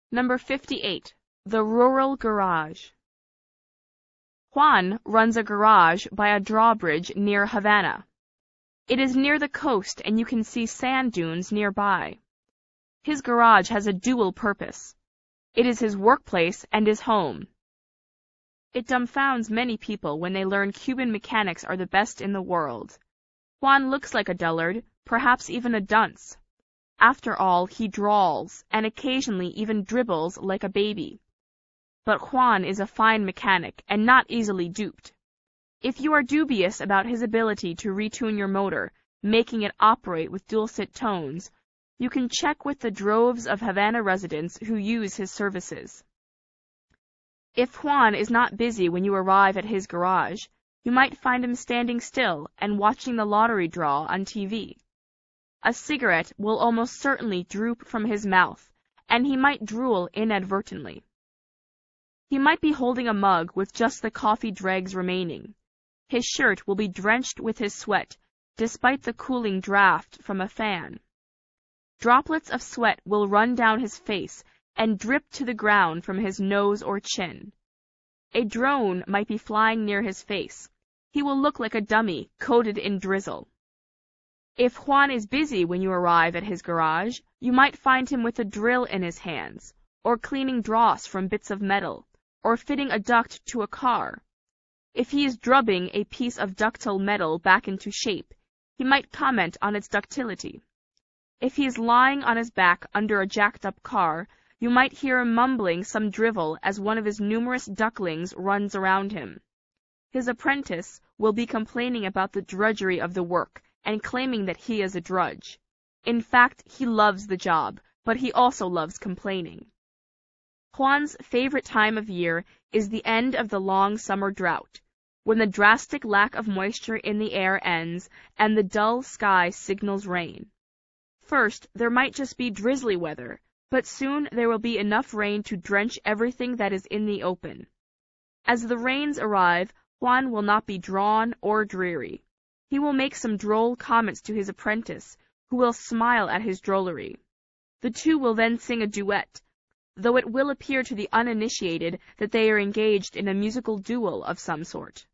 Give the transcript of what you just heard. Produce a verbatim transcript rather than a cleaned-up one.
Number fifty-eight. The Rural Garage. Juan runs a garage by a drawbridge near Havana. It is near the coast and you can see sand dunes nearby. His garage has a dual purpose. It is his workplace and his home. It dumbfounds many people when they learn Cuban mechanics are the best in the world. Juan looks like a dullard, perhaps even a dunce. After all, he drawls, and occasionally even dribbles like a baby. But Juan is a fine mechanic, and not easily duped. If you are dubious about his ability to retune your motor, making it operate with dulcet tones, you can check with the droves of Havana residents who use his services. If Juan is not busy when you arrive at his garage, you might find him standing still and watching the lottery draw on T V. A cigarette will almost certainly droop from his mouth, and he might drool inadvertently. He might be holding a mug with just the coffee dregs remaining. His shirt will be drenched with his sweat, despite the cooling draft from a fan. Droplets of sweat will run down his face and drip to the ground from his nose or chin. A drone might be flying near his face. He will look like a dummy coated in drizzle. If Juan is busy when you arrive at his garage, you might find him with a drill in his hands, or cleaning dross from bits of metal, or fitting a duct to a car. If he is drubbing a piece of ductile metal back into shape, he might comment on its ductility. If he is lying on his back under a jacked-up car, you might hear him mumbling some drivel as one of his numerous ducklings runs around him. His apprentice will be complaining about the drudgery of the work and claiming that he is a drudge. In fact, he loves the job, but he also loves complaining. Juan's favorite time of year is the end of the long summer drought, when the drastic lack of moisture in the air ends and the dull sky signals rain. First, there might just be drizzly weather, but soon there will be enough rain to drench everything that is in the open. As the rains arrive, Juan will not be drawn or dreary. He will make some droll comments to his apprentice, who will smile at his drollery. The two will then sing a duet, though it will appear to the uninitiated that they are engaged in a musical duel of some sort.